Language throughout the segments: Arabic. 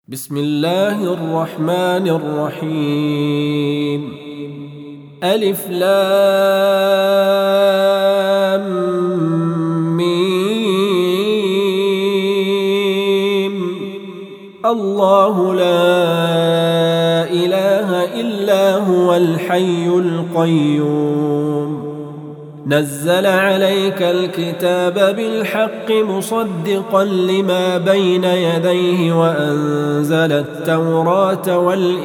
بسم الله الرحمن الرحيم. ألف لام ميم. الله لا إله إلا هو الحي القيوم. نزل عليك الكتاب بالحق مصدقا لما بين يديه وأنزل التوراة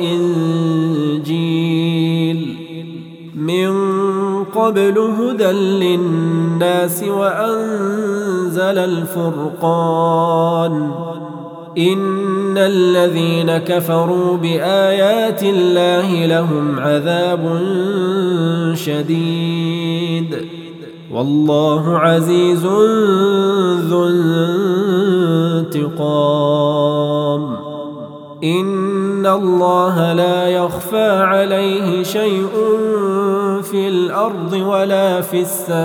والإنجيل من قبل هدى للناس وأنزل الفرقان. إن الذين كفروا بآيات الله لهم عذاب شديد والله عزيز ذو انتقام. إن الله لا يخفى عليه شيء في الأرض ولا في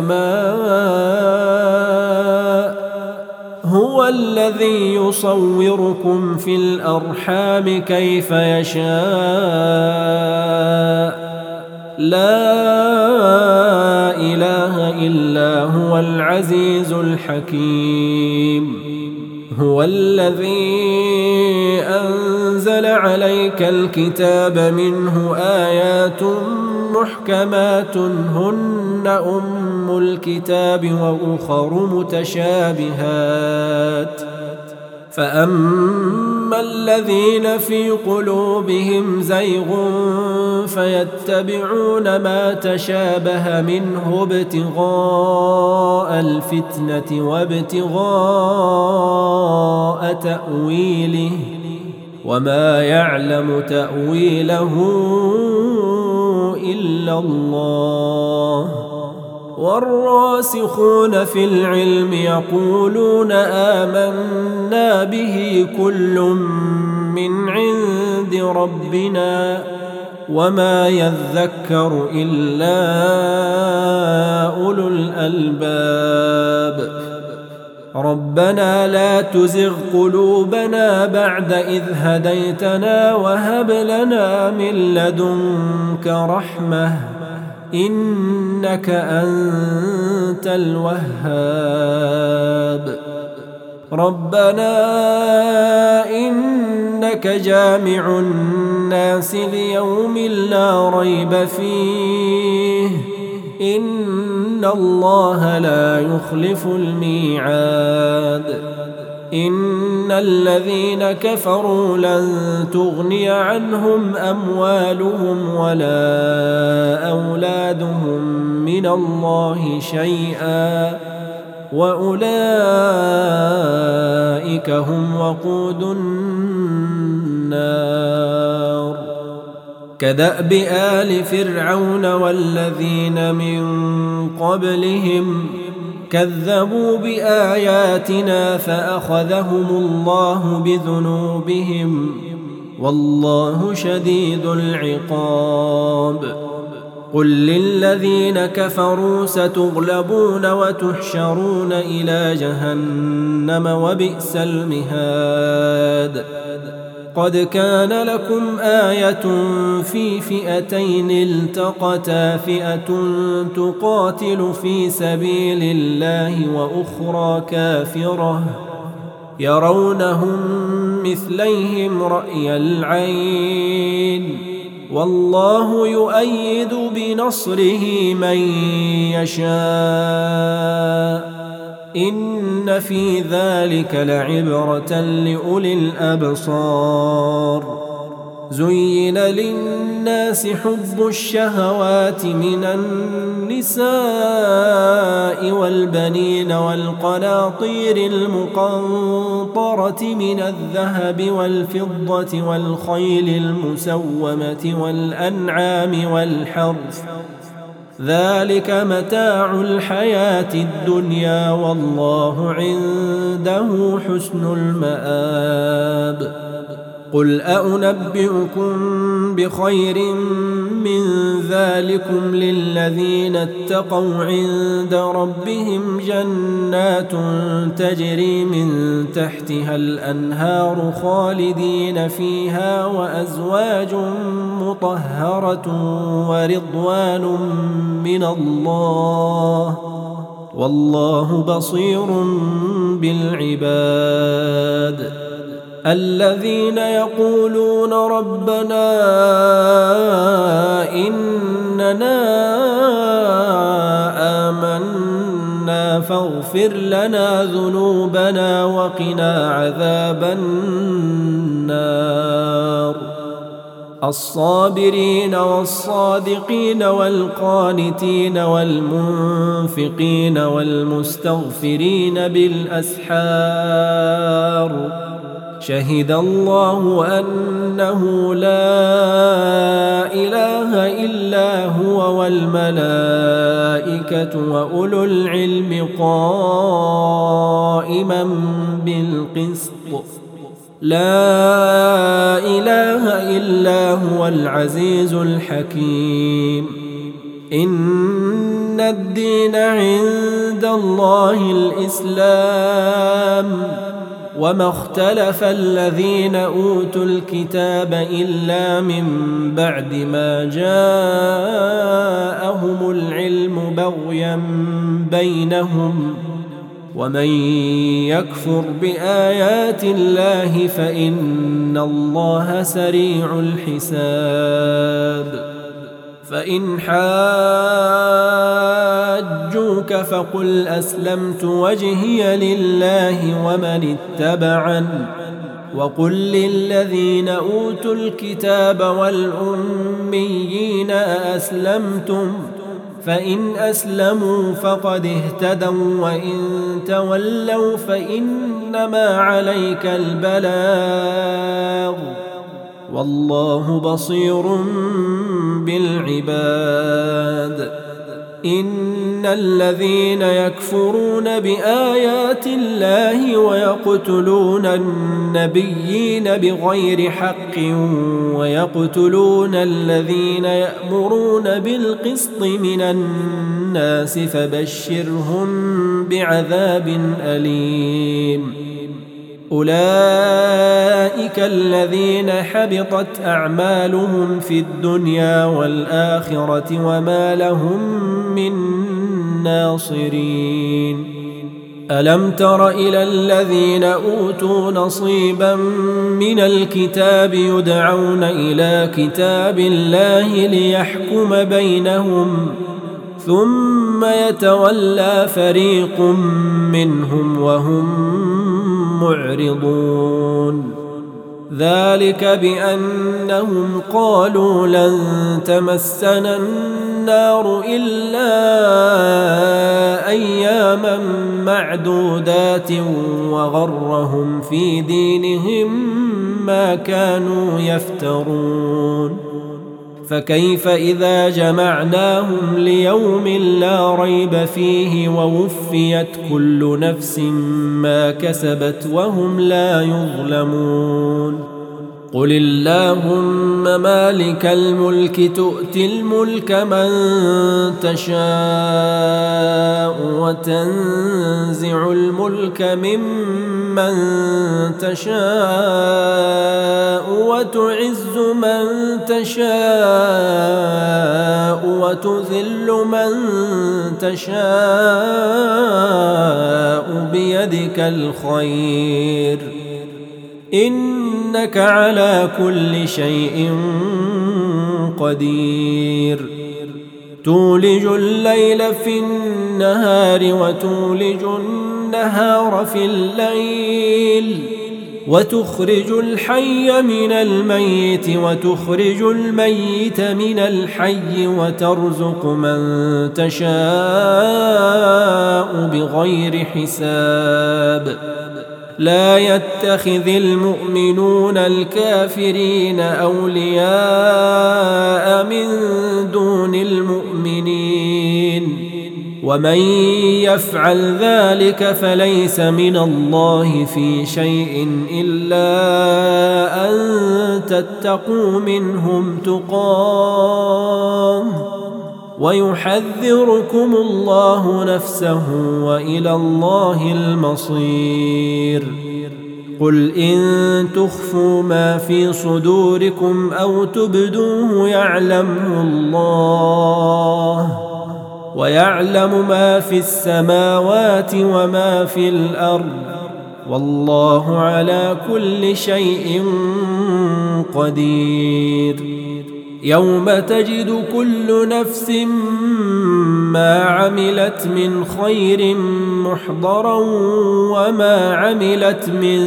السماء. هو الذي يصوركم في الأرحام كيف يشاء. لا إله إلا هو العزيز الحكيم. هو الذي أنزل عليك الكتاب منه آيات محكمات هن أم الكتاب وأخر متشابهات. فأما الذين في قلوبهم زيغ فيتبعون ما تشابه منه ابتغاء الفتنة وابتغاء تأويله وما يعلم تأويله إلا الله. والراسخون في العلم يقولون آمنا به كل من عند ربنا وما يذكر إلا أولو الألباب. ربنا لا تزغ قلوبنا بعد إذ هديتنا وهب لنا من لدنك رحمة إنك أنت الوهاب. ربنا إنك جامع الناس ليوم لا ريب فيه إن الله لا يخلف الميعاد. إن الذين كفروا لن تغني عنهم أموالهم ولا أولادهم من الله شيئا وأولئك هم وقود النار. كدأب آل فرعون والذين من قبلهم كذبوا بآياتنا فأخذهم الله بذنوبهم والله شديد العقاب. قل للذين كفروا ستغلبون وتحشرون إلى جهنم وبئس المهاد. قد كان لكم آية في فئتين التقتا فئة تقاتل في سبيل الله وأخرى كافرة يرونهم مثليهم رأي العين والله يؤيد بنصره من يشاء. إن في ذلك لعبرة لأولي الأبصار. زين للناس حب الشهوات من النساء والبنين والقناطير المقنطرة من الذهب والفضة والخيل المسومة والأنعام والحرث ذلك متاع الحياة الدنيا والله عنده حسن المآب. قل أنبئكم بخير من ذلكم للذين اتقوا عند ربهم جنات تجري من تحتها الأنهار خالدين فيها وأزواج مطهرة ورضوان من الله والله بصير بالعباد. الذين يقولون ربنا إننا آمنا فاغفر لنا ذنوبنا وقنا عذاب النار. الصابرين والصادقين والقانتين والمنفقين والمستغفرين بالأسحار شهد الله أنه لا إله إلا هو والملائكة وأولو العلم قائما بالقسط لا إله إلا هو العزيز الحكيم. إن الدين عند الله الإسلام وما اختلف الذين أوتوا الكتاب إلا من بعد ما جاءهم العلم بغيا بينهم ومن يكفر بآيات الله فإن الله سريع الحساب. فإن حاجوك فقل أسلمت وجهي لله ومن اتبعن وقل للذين أوتوا الكتاب والأميين أأسلمتم فإن أسلموا فقد اهتدوا وإن تولوا فإنما عليك البلاغ والله بصير بالعباد. إن الذين يكفرون بآيات الله ويقتلون النبيين بغير حق ويقتلون الذين يأمرون بالقسط من الناس فبشرهم بعذاب أليم. أولئك الذين حبطت أعمالهم في الدنيا والآخرة وما لهم من ناصرين. ألم تر إلى الذين أوتوا نصيبا من الكتاب يدعون إلى كتاب الله ليحكم بينهم ثم يتولى فريق منهم وهم معرضون. ذلك بأنهم قالوا لن تمسنا النار إلا أياما معدودات وغرهم في دينهم ما كانوا يفترون. فكيف إذا جمعناهم ليوم لا ريب فيه ووفيت كل نفس ما كسبت وهم لا يظلمون. قل اللهم مالك الملك تؤتي الملك من تشاء وتنزع الملك ممن تشاء وتعز من تشاء وتذل من تشاء بيدك الخير إنك على كل شيء قدير. تولج الليل في النهار وتولج النهار في الليل وتخرج الحي من الميت وتخرج الميت من الحي وترزق من تشاء بغير حساب. لا يتخذ المؤمنون الكافرين أولياء من دون المؤمنين ومن يفعل ذلك فليس من الله في شيء إلا تتقوا منهم تقاه ويحذركم الله نفسه وإلى الله المصير. قل إن تخفوا ما في صدوركم أو تبدوه يعلمه الله ويعلم ما في السماوات وما في الأرض والله على كل شيء قدير. يوم تجد كل نفس ما عملت من خير محضرا وما عملت من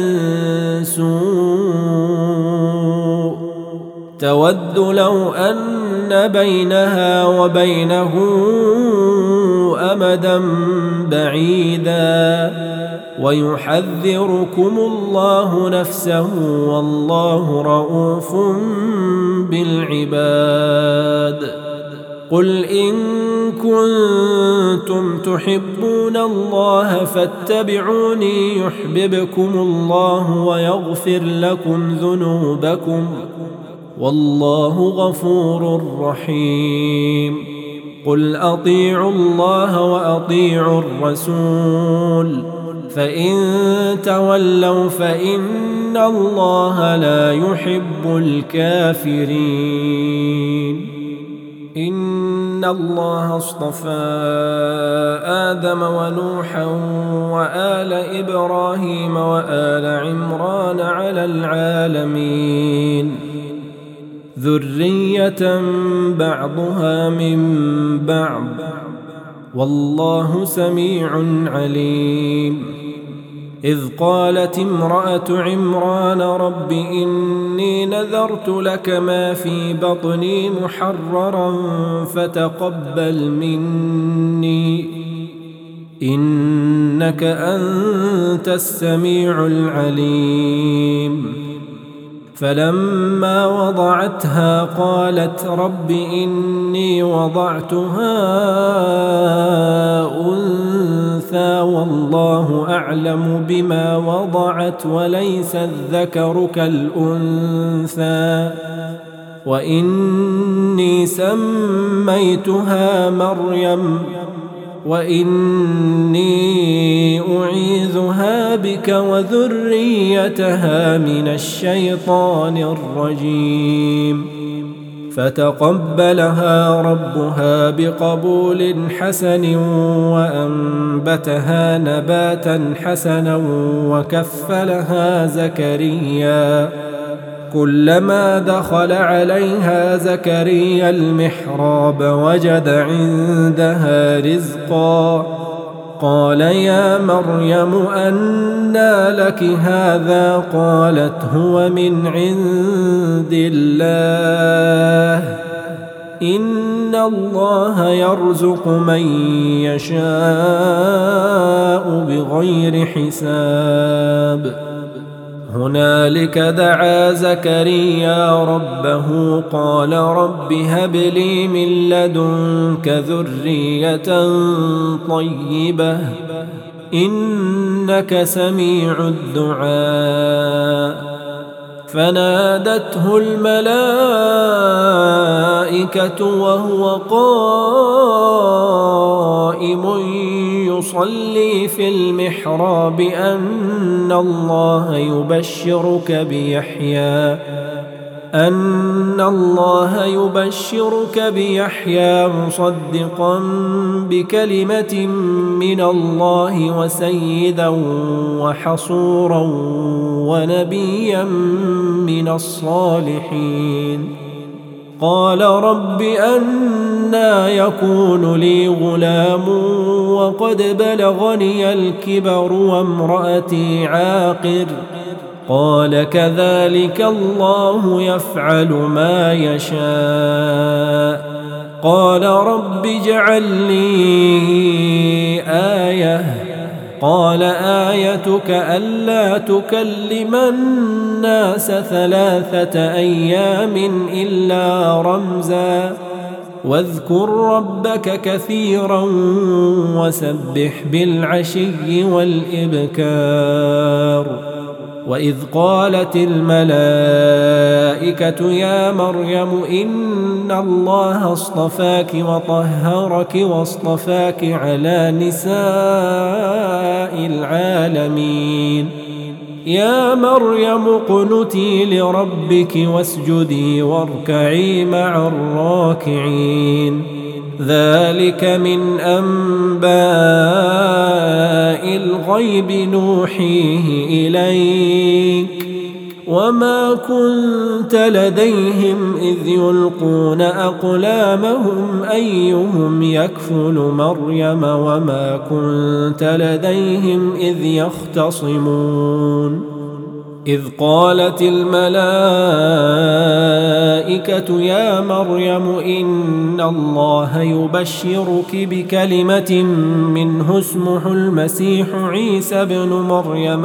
سوء تود لو أن بينها وبينه أمدا بعيدا ويحذركم الله نفسه والله رؤوف بالعباد. قل إن كنتم تحبون الله فاتبعوني يحببكم الله ويغفر لكم ذنوبكم والله غفور رحيم. قل أطيعوا الله وأطيعوا الرسول فإن تولوا فإن الله لا يحب الكافرين. إن الله اصطفى آدم ونوحا وآل إبراهيم وآل عمران على العالمين ذرية بعضها من بعض والله سميع عليم. إذ قالت امرأة عمران رب إني نذرت لك ما في بطني محررا فتقبل مني إنك أنت السميع العليم. فلما وضعتها قالت رب إني وضعتها أنثى والله أعلم بما وضعت وليس الذكر كالأنثى وإني سميتها مريم وإني أعيذها بك وذريتها من الشيطان الرجيم. فتقبلها ربها بقبول حسن وأنبتها نباتا حسنا وكفلها زكريا. كلما دخل عليها زكريا المحراب وجد عندها رزقا قال يا مريم أنى لك هذا قالت هو من عند الله إن الله يرزق من يشاء بغير حساب. هنالك دعا زكريا ربه قال رب هب لي من لدنك ذرية طيبة إنك سميع الدعاء. فنادته الملائكة وهو قائم يصلي في المحراب أن الله يبشرك بيحيى مصدقا بكلمة من الله وسيدا وحصورا ونبيا من الصالحين. قال رب أنى يكون لي غلام وقد بلغني الكبر وامرأتي عاقر قال كذلك الله يفعل ما يشاء. قال رب اجعل لي آية قال آيتك ألا تكلم الناس 3 أيام إلا رمزا واذكر ربك كثيرا وسبح بالعشي والإبكار وإذ قالت الملائكة يا مريم إن الله اصطفاك وطهرك واصطفاك على نساء العالمين يا مريم اقنتي لربك واسجدي واركعي مع الراكعين ذلك من أنباء الغيب نوحيه إليك وما كنت لديهم إذ يلقون أقلامهم أيهم يكفل مريم وما كنت لديهم إذ يختصمون إذ قالت الملائكة يا مريم إن الله يبشرك بكلمة منه اسمه المسيح عيسى بن مريم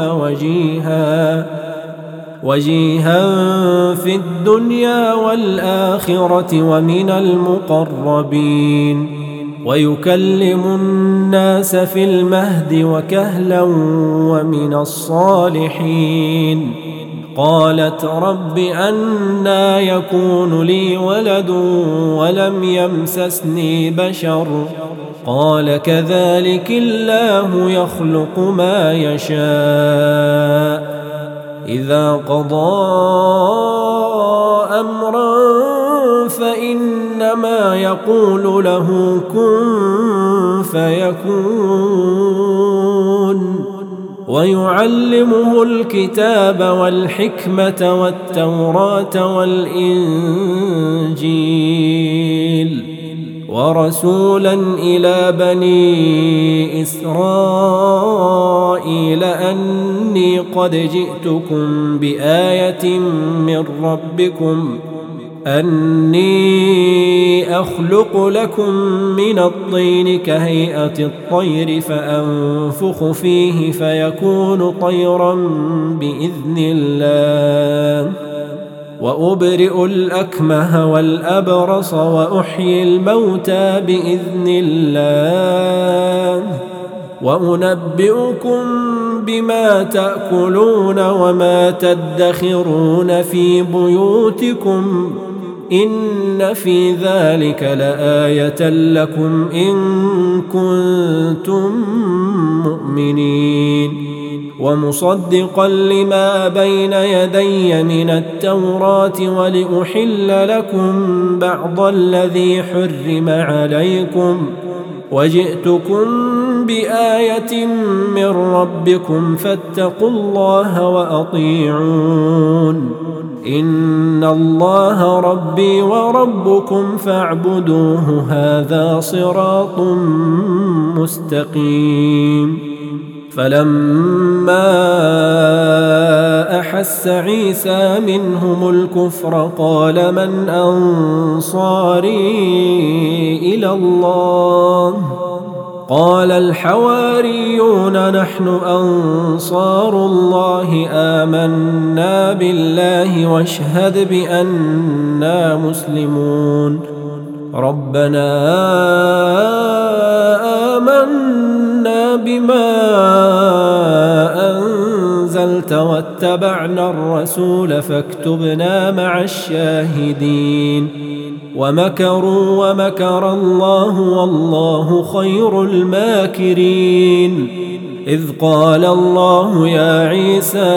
وجيها في الدنيا والآخرة ومن المقربين ويكلم الناس في المهد وكهلا ومن الصالحين قالت رب أنى يكون لي ولد ولم يمسسني بشر قال كذلك الله يخلق ما يشاء إذا قضى أمرا فإنما يقول له كن فيكون ويعلمه الكتاب والحكمة والتوراة والإنجيل ورسولا إلى بني إسرائيل أني قد جئتكم بآية من ربكم أني أخلق لكم من الطين كهيئة الطير فأنفخ فيه فيكون طيرا بإذن الله وأبرئ الأكمه والأبرص وأحيي الموتى بإذن الله وأنبئكم بما تأكلون وما تدخرون في بيوتكم إن في ذلك لآية لكم إن كنتم مؤمنين ومصدقا لما بين يدي من التوراة ولأحل لكم بعض الذي حرم عليكم وجئتكم بآية من ربكم فاتقوا الله وأطيعون إن الله ربي وربكم فاعبدوه هذا صراط مستقيم فلما أحس عيسى منهم الكفر قال من أنصاري إلى الله قال الحواريون نحن أنصار الله آمنا بالله واشهد بأننا مسلمون ربنا آمنا بما أنزلت واتبعنا الرسول فاكتبنا مع الشاهدين ومكروا ومكر الله والله خير الماكرين إذ قال الله يا عيسى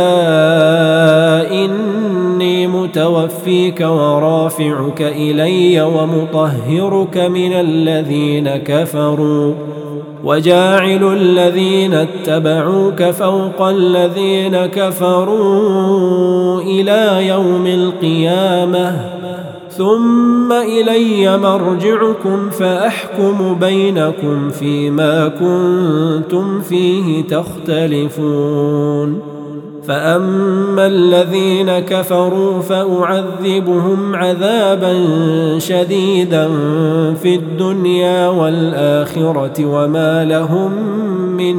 إني متوفيك ورافعك إلي ومطهرك من الذين كفروا وجاعل الذين اتبعوك فوق الذين كفروا إلى يوم القيامة ثم إلي مرجعكم فأحكم بينكم فيما كنتم فيه تختلفون فأما الذين كفروا فأعذبهم عذابا شديدا في الدنيا والآخرة وما لهم من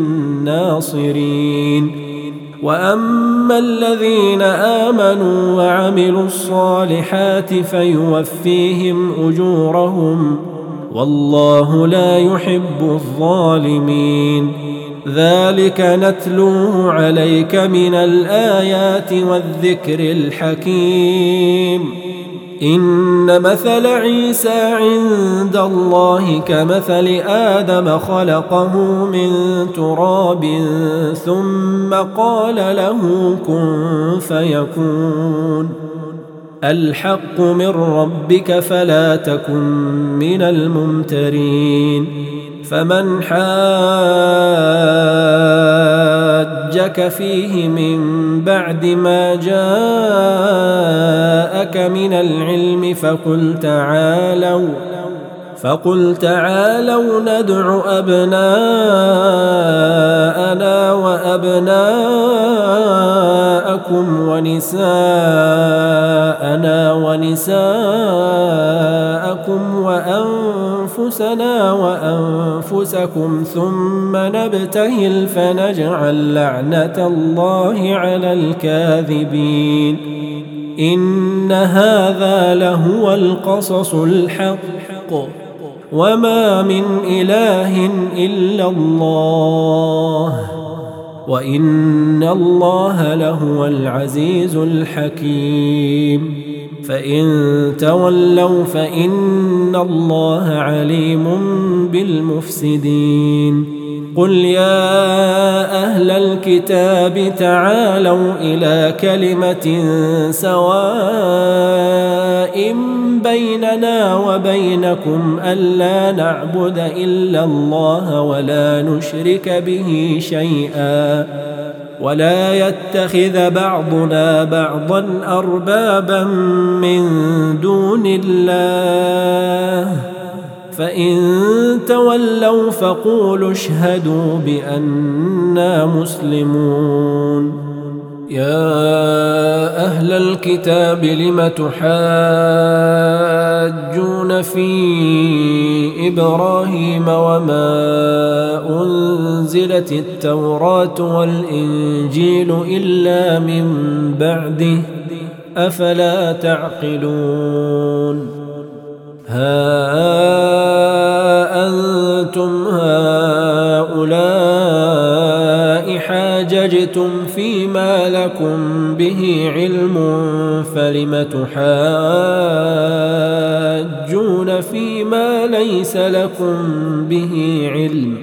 ناصرين وأما الذين آمنوا وعملوا الصالحات فيوفيهم أجورهم والله لا يحب الظالمين ذلك نتلوه عليك من الآيات والذكر الحكيم. إن مثل عيسى عند الله كمثل آدم خلقه من تراب ثم قال له كن فيكون. الحق من ربك فلا تكن من الممترين. فمن حاجك فيه من بعد ما جاءك من العلم فقل تعالوا ندع أبناءنا وأبناءكم ونساءنا ونساءكم وأنفسنا وأنفسكم ثم نبتهل فنجعل لعنة الله على الكاذبين. إن هذا لهو القصص الحق وما من إله إلا الله وإن الله لهو العزيز الحكيم. فإن تولوا فإن الله عليم بالمفسدين. قل يا أهل الكتاب تعالوا إلى كلمة سواء بيننا وبينكم ألا نعبد إلا الله ولا نشرك به شيئا ولا يتخذ بعضنا بعضا أربابا من دون الله فإن تولوا فقولوا اشهدوا بأننا مسلمون. يا أهل الكتاب لم تحاجون في إبراهيم وما أنزلت التوراة والإنجيل إلا من بعده أفلا تعقلون. ها أنتم هؤلاء حاججتم فيما لكم به علم فلم تحاجون فيما ليس لكم به علم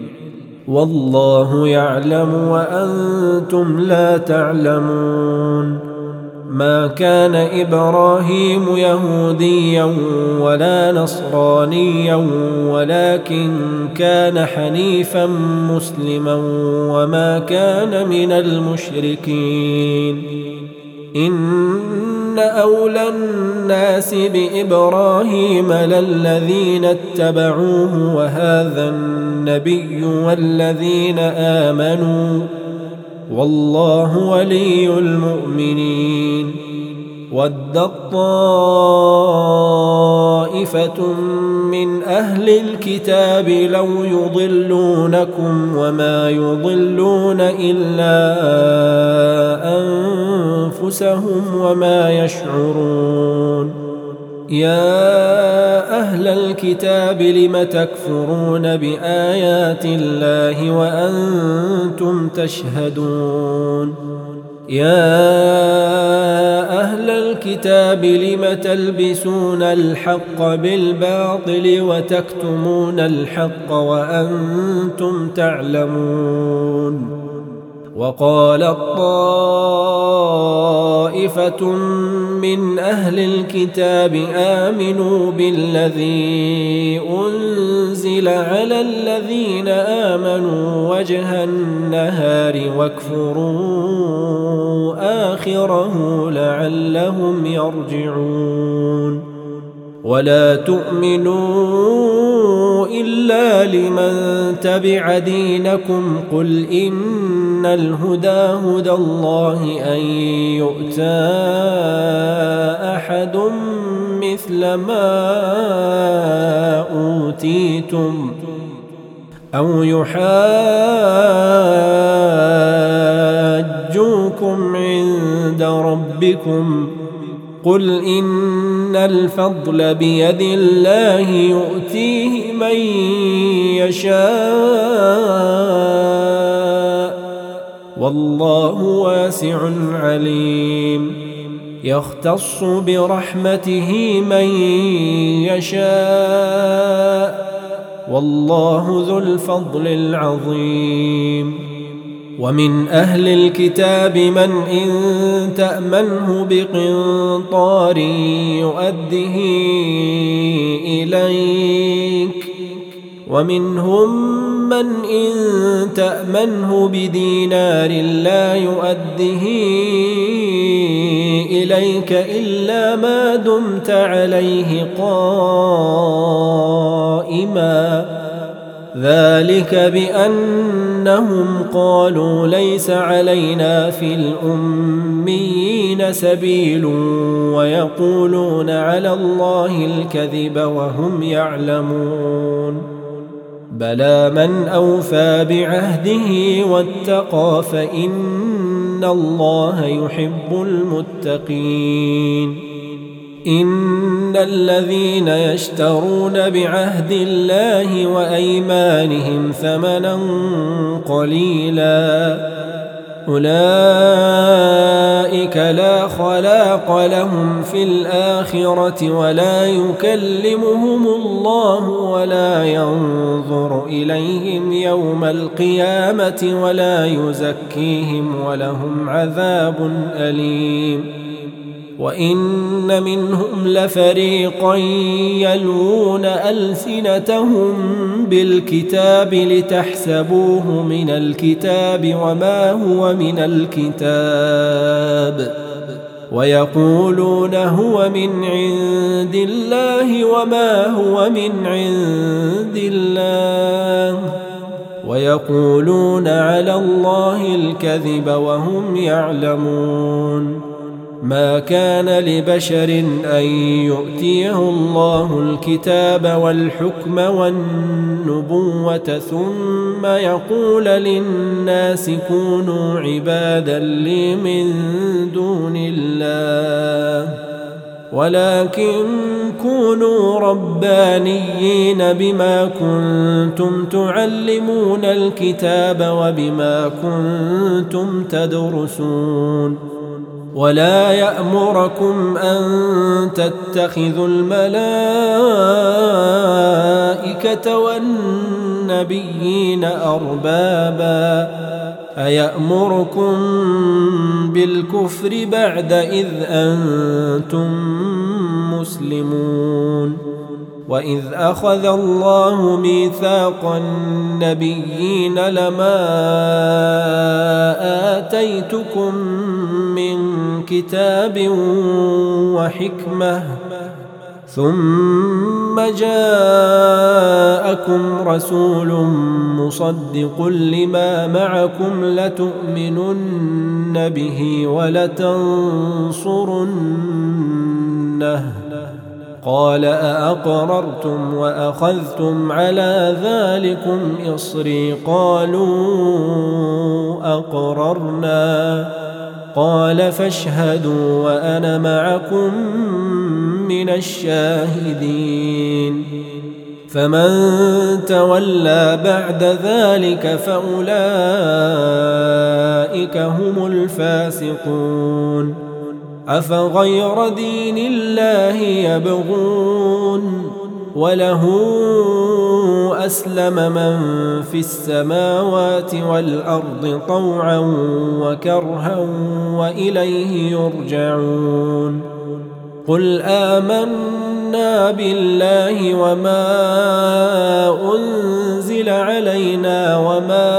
والله يعلم وأنتم لا تعلمون. ما كان إبراهيم يهوديا ولا نصرانيا ولكن كان حنيفا مسلما وما كان من المشركين. إن أولى الناس بإبراهيم للذين اتبعوه وهذا النبي والذين آمنوا والله ولي المؤمنين. ودت طائفة من أهل الكتاب لو يضلونكم وما يضلون إلا أنفسهم وما يشعرون. يا أهل الكتاب لم تكفرون بآيات الله وأنتم تشهدون. يا أهل الكتاب لم تلبسون الحق بالباطل وتكتمون الحق وأنتم تعلمون. وقالت طائفة من أهل الكتاب آمنوا بالذي أنزل على الذين آمنوا وجه النهار واكفروا آخره لعلهم يرجعون. ولا تؤمنوا إلا لمن تبع دينكم قل إن الهدى هدى الله أن يؤتى أحد مثل ما أوتيتم أو يحاجوكم عند ربكم قل إن الفضل بيد الله يؤتيه من يشاء والله واسع عليم يختص برحمته من يشاء والله ذو الفضل العظيم ومن أهل الكتاب من إن تأمنه بقنطار يؤده إليك ومنهم من إن تأمنه بدينار لا يؤده إليك إلا ما دمت عليه قائما ذلك بأنهم قالوا ليس علينا في الأميين سبيل ويقولون على الله الكذب وهم يعلمون بلى من أوفى بعهده واتقى فإن الله يحب المتقين إن الذين يشترون بعهد الله وأيمانهم ثمنا قليلا أولئك لا خلاق لهم في الآخرة ولا يكلمهم الله ولا ينظر إليهم يوم القيامة ولا يزكيهم ولهم عذاب أليم وإن منهم لفريقا يلوون ألسنتهم بالكتاب لتحسبوه من الكتاب وما هو من الكتاب ويقولون هو من عند الله وما هو من عند الله ويقولون على الله الكذب وهم يعلمون ما كان لبشر أن يؤتيه الله الكتاب والحكم والنبوة ثم يقول للناس كونوا عبادا لي من دون الله ولكن كونوا ربانيين بما كنتم تعلمون الكتاب وبما كنتم تدرسون ولا يأمركم أن تتخذوا الملائكة والنبيين أربابا أيأمركم بالكفر بعد إذ أنتم مسلمون وإذ أخذ الله ميثاق النبيين لما آتيتكم من كتاب وحكمة ثم جاءكم رسول مصدق لما معكم لتؤمنن به ولتنصرنه قال أأقررتم وأخذتم على ذلكم إصري قالوا أقررنا قال فاشهدوا وأنا معكم من الشاهدين فمن تولى بعد ذلك فأولئك هم الفاسقون أفغير دين الله يبغون وله أسلم من في السماوات والأرض طوعا وكرها وإليه يرجعون قل آمنا بالله وما أنزل علينا وما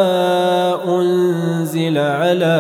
أنزل على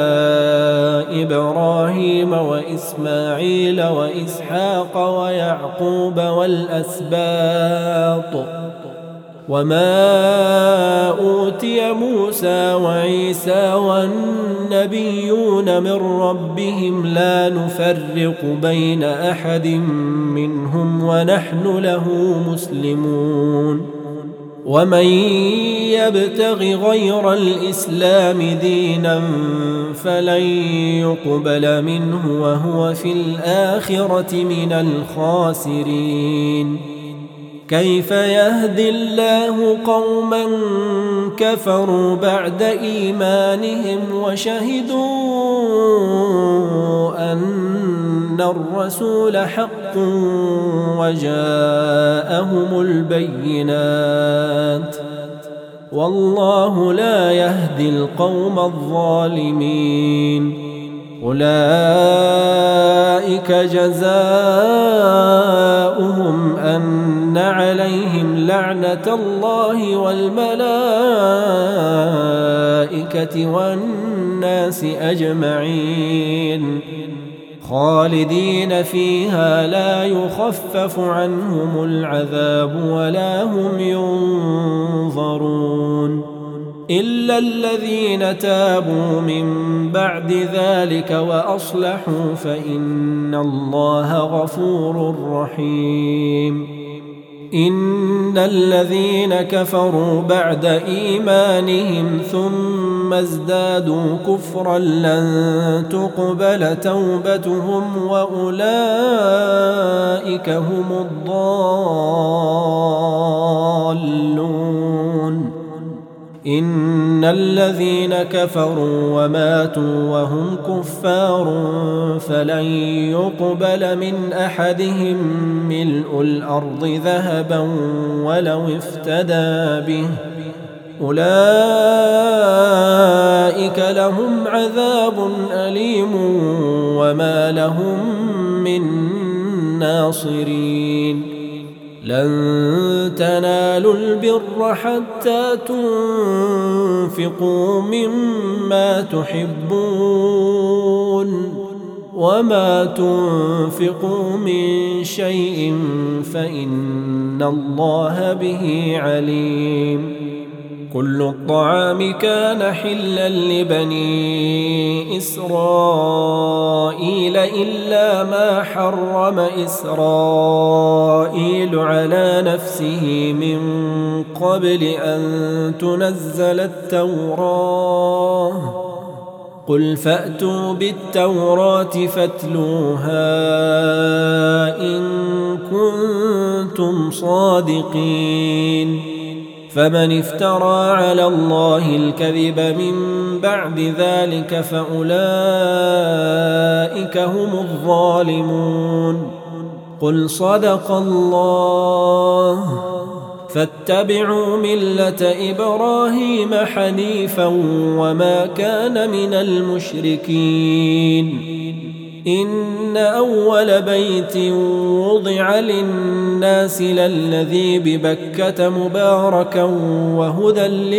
إبراهيم وإسماعيل وإسحاق ويعقوب والأسباط وما أوتي موسى وعيسى والنبيون من ربهم لا نفرق بين أحد منهم ونحن له مسلمون ومن يبتغ غير الإسلام دينا فلن يقبل منه وهو في الآخرة من الخاسرين. كيف يهدي الله قوما كفروا بعد إيمانهم وشهدوا أن الرسول حق وجاءهم البينات والله لا يهدي القوم الظالمين. أولئك جزاؤهم أن عليهم لعنة الله والملائكة والناس أجمعين خالدين فيها لا يخفف عنهم العذاب ولا هم ينظرون إلا الذين تابوا من بعد ذلك وأصلحوا فإن الله غفور رحيم. إن الذين كفروا بعد إيمانهم ثم ازدادوا كفرا لن تقبل توبتهم وأولئك هم الضالون. إن الذين كفروا وماتوا وهم كفار فلن يقبل من أحدهم ملء الأرض ذهبا ولو افتدى به أولئك لهم عذاب أليم وما لهم من ناصرين. لن تنالوا البر حتى تنفقوا مما تحبون وما تنفقوا من شيء فإن الله به عليم. كل الطعام كان حلا لبني إسرائيل إلا ما حرم إسرائيل على نفسه من قبل أن تنزل التوراة. قل فأتوا بالتوراة فاتلوها إن كنتم صادقين. فمن افترى على الله الكذب من بعد ذلك فأولئك هم الظالمون. قل صدق الله فاتبعوا ملة إبراهيم حنيفا وما كان من المشركين. إن أول بيت وضع للناس للذي ببكة مباركا وهدى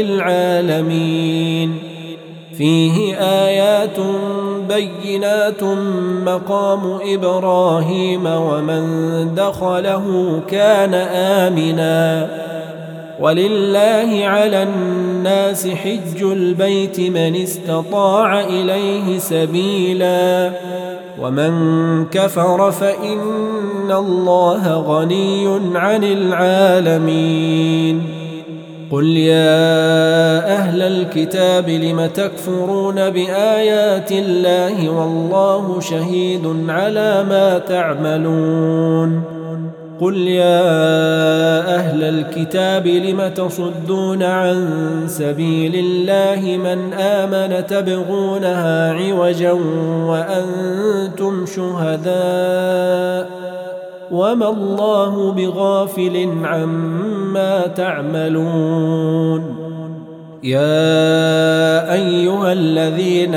للعالمين فيه آيات بينات مقام إبراهيم ومن دخله كان آمنا ولله على الناس حج البيت من استطاع إليه سبيلا ومن كفر فإن الله غني عن العالمين. قل يا أهل الكتاب لم تكفرون بآيات الله والله شهيد على ما تعملون. قل يا أهل الكتاب لم تصدون عن سبيل الله من آمن تبغونها عوجا وأنتم شهداء وما الله بغافل عما تعملون. يا أيها الذين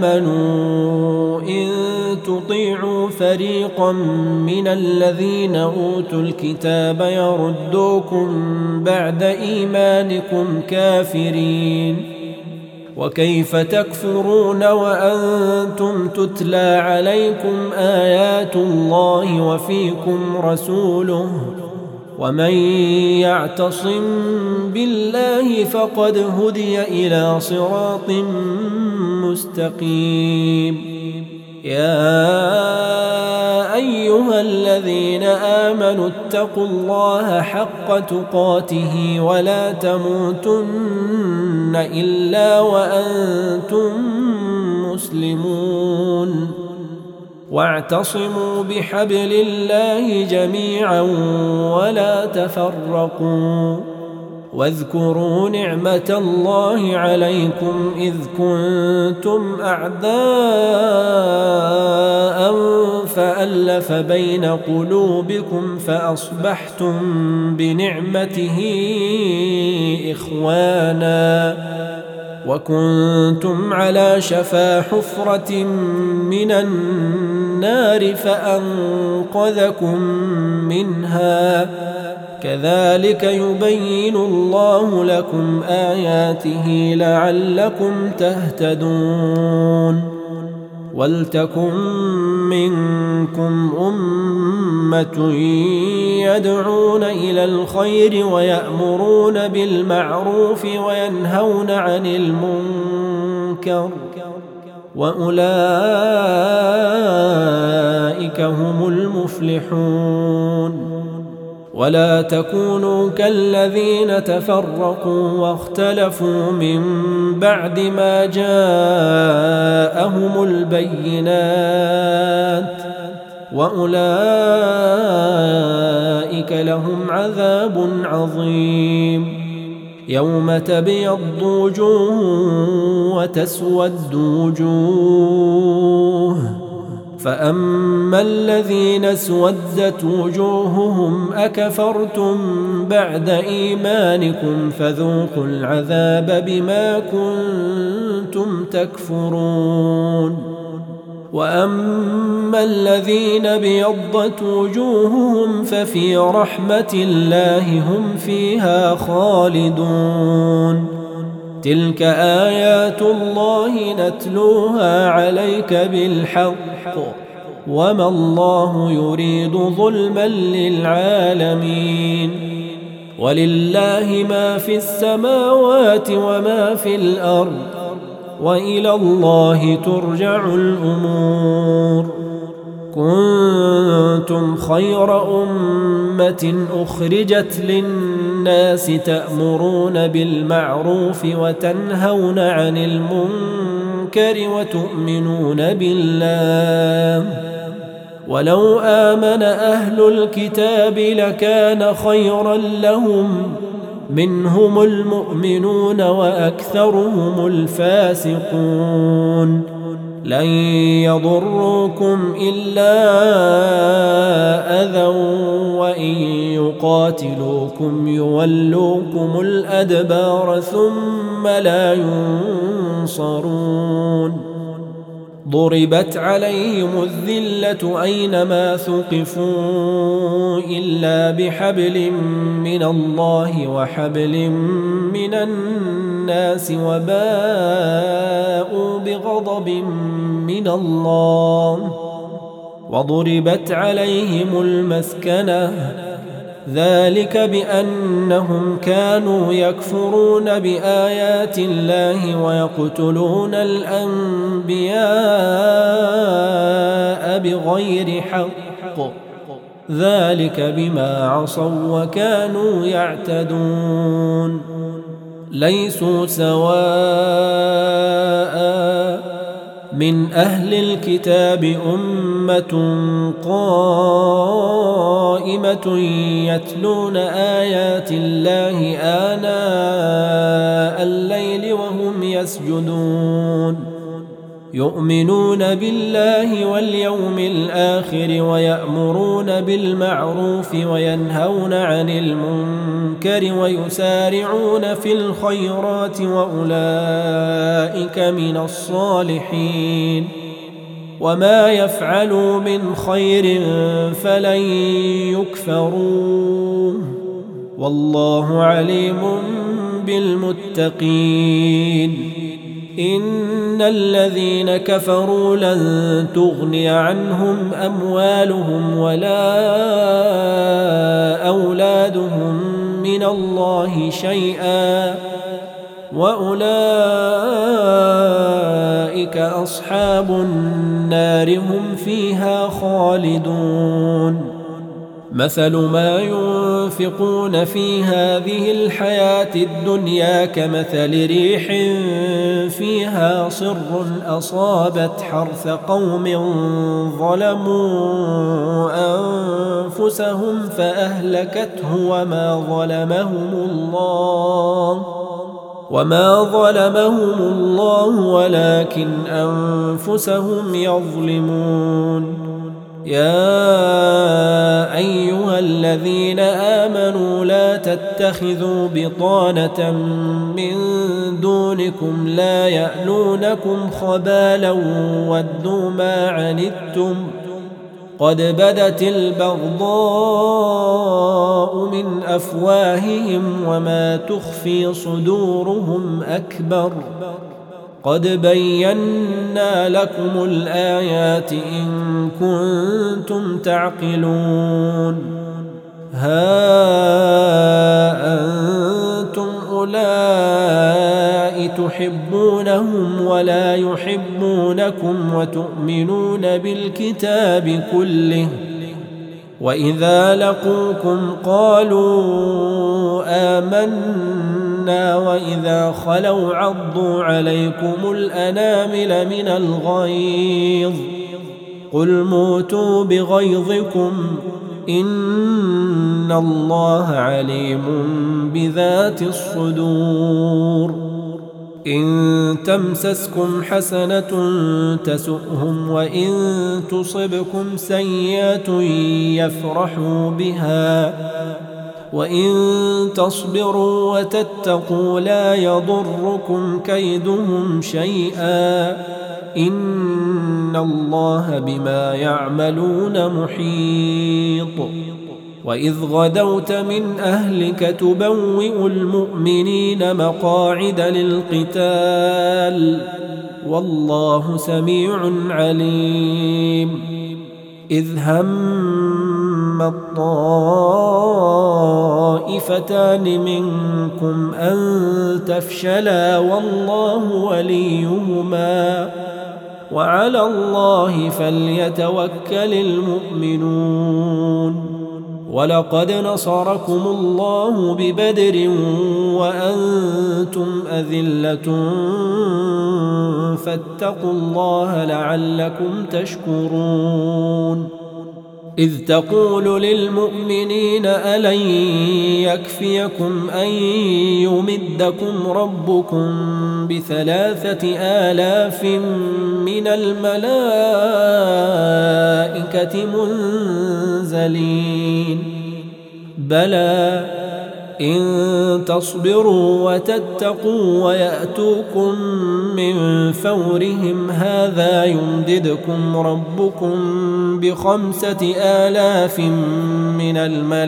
آمنوا إن تطيعوا فريقا من الذين أوتوا الكتاب يردوكم بعد إيمانكم كافرين وكيف تكفرون وأنتم تتلى عليكم آيات الله وفيكم رسوله ومن يعتصم بالله فقد هدي إلى صراط مستقيم. يا أيها الذين آمنوا اتقوا الله حق تقاته ولا تموتن إلا وأنتم مسلمون واعتصموا بحبل الله جميعا ولا تفرقوا واذكروا نعمة الله عليكم إذ كنتم أعداء فألف بين قلوبكم فأصبحتم بنعمته إخوانا وكنتم على شفا حفرة من النار فأنقذكم منها كذلك يبين الله لكم آياته لعلكم تهتدون ولتكن منكم أمة يدعون إلى الخير ويأمرون بالمعروف وينهون عن المنكر وأولئك هم المفلحون ولا تكونوا كالذين تفرقوا واختلفوا من بعد ما جاءهم البينات وأولئك لهم عذاب عظيم يوم تبيض وجوه وتسود وجوه فأما الذين اسودت وجوههم أكفرتم بعد إيمانكم فذوقوا العذاب بما كنتم تكفرون وأما الذين بيضت وجوههم ففي رحمة الله هم فيها خالدون تلك آيات الله نتلوها عليك بالحق وما الله يريد ظلما للعالمين ولله ما في السماوات وما في الأرض وإلى الله ترجع الأمور كنتم خير أمة أخرجت للناس تأمرون بالمعروف وتنهون عن المنكر وتؤمنون بالله ولو آمن أهل الكتاب لكان خيرا لهم منهم المؤمنون وأكثرهم الفاسقون لن يضروكم إلا أذى وإن يقاتلوكم يولوكم الأدبار ثم لا ينصرون ضربت عليهم الذلة أينما ثقفوا إلا بحبل من الله وحبل من الناس وباءوا بغضب من الله وضربت عليهم المسكنة ذلك بأنهم كانوا يكفرون بآيات الله ويقتلون الأنبياء بغير حق ذلك بما عصوا وكانوا يعتدون ليسوا سواء من أهل الكتاب أمة قائمة يتلون آيات الله آناء الليل وهم يسجدون يؤمنون بالله واليوم الآخر ويأمرون بالمعروف وينهون عن المنكر ويسارعون في الخيرات وأولئك من الصالحين وما يفعلوا من خير فلن يكفروه والله عليم بالمتقين إن الذين كفروا لن تغني عنهم أموالهم ولا أولادهم من الله شيئا وأولئك أولئك أصحاب النار هم فيها خالدون مثل ما ينفقون في هذه الحياة الدنيا كمثل ريح فيها صر أصابت حرث قوم ظلموا أنفسهم فأهلكته وما ظلمهم الله ولكن أنفسهم يظلمون يا أيها الذين آمنوا لا تتخذوا بطانة من دونكم لا يألونكم خبالا ودوا ما عنتم قد بدت البغضاء من أفواههم وما تخفي صدورهم أكبر قد بينا لكم الآيات إن كنتم تعقلون ها أنتم أولئك تحبونهم ولا يحبونكم وتؤمنون بالكتاب كله وإذا لقوكم قالوا آمنا وإذا خلوا عضوا عليكم الأنامل من الغيظ قل موتوا بغيظكم إن الله عليم بذات الصدور إن تمسسكم حسنة تسؤهم وإن تصبكم سيئة يفرحوا بها وإن تصبروا وتتقوا لا يضركم كيدهم شيئا إن الله بما يعملون محيط وإذ غدوت من أهلك تبوئ المؤمنين مقاعد للقتال والله سميع عليم إذ هم الطائفتان منكم أن تفشلا والله وليهما وعلى الله فليتوكل المؤمنون ولقد نصركم الله ببدر وأنتم أذلة فاتقوا الله لعلكم تشكرون إذ تقول للمؤمنين ألن يكفيكم أن يمدكم ربكم ب3,000 من الملائكة منزلين بلى إن تصبروا وتتقوا ويأتوكم من فورهم هذا يمددكم ربكم ب5,000 من